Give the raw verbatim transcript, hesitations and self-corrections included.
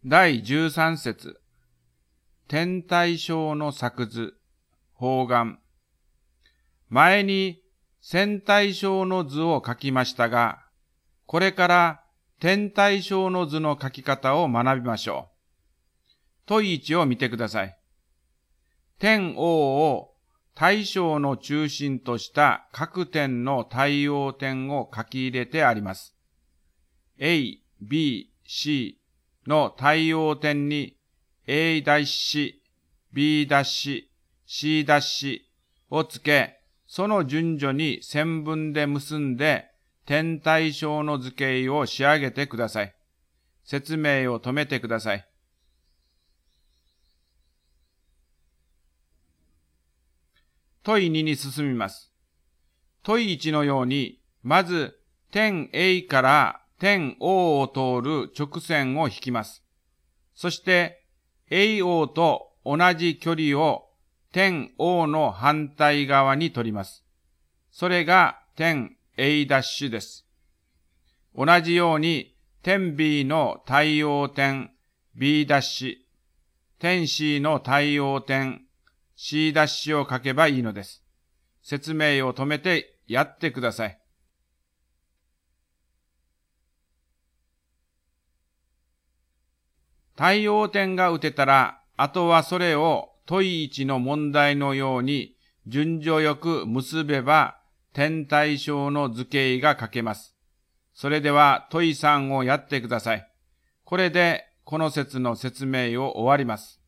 だいじゅうさん節。天体小の作図、方眼。前に線体小の図を書きましたが、これから天体小の図の書き方を学びましょう。問いいちを見てください。点 O を対象の中心とした各点の対応点を書き入れてあります。A、B、C の対応点に A'、B'、C' をつけ、その順序に線分で結んで点対称の図形を仕上げてください。説明を止めてください。問いにに進みます。問いいちのように、まず点 A から点 O を通る直線を引きます。そして エーオー と同じ距離を点 O の反対側に取ります。それが点 A' です。同じように点 B の対応点 B'、点 C の対応点 C' を書けばいいのです。説明を止めてやってください。対応点が打てたら、あとはそれを問いいちの問題のように順序よく結べば点対称の図形が書けます。それでは問いさんをやってください。これでこの節の説明を終わります。